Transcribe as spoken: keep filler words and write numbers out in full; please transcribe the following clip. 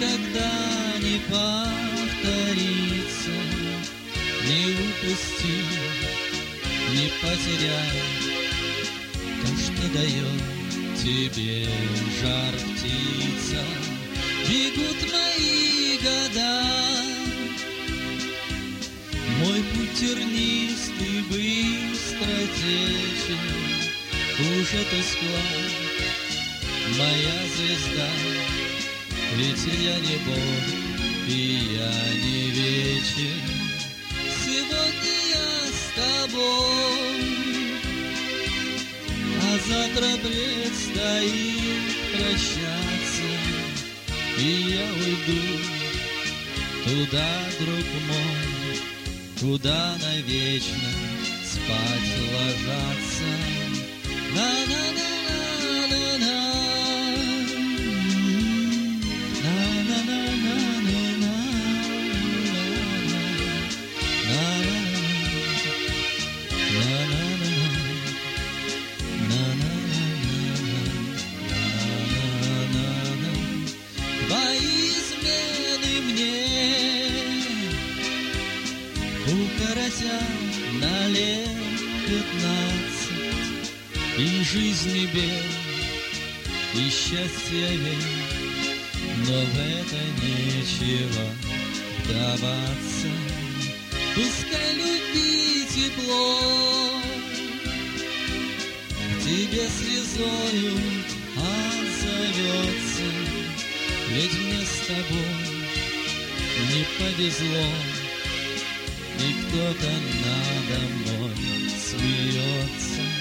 никогда не повторится. Не упусти, не потеряй то, что дает тебе жар птица. Бегут мои года, мой путь тернистый, быстротечен. Уже тускла моя звезда, ведь я не Бог и я не вечен. Сегодня я с тобой, а завтра предстоит прощаться. И я уйду туда, друг мой, куда навечно спать ложатся. На-на-на-на-на-на, на-на-на-на-на-на, на-на-на-на-на-на. Твои измены мне укоротят на лет пятнадцать, и жизни бед, и счастья век, но в это нечего вдаваться. Пускай любви тепло к тебе слезою отзовется, ведь мне с тобой не повезло, и кто-то надо мной смеется.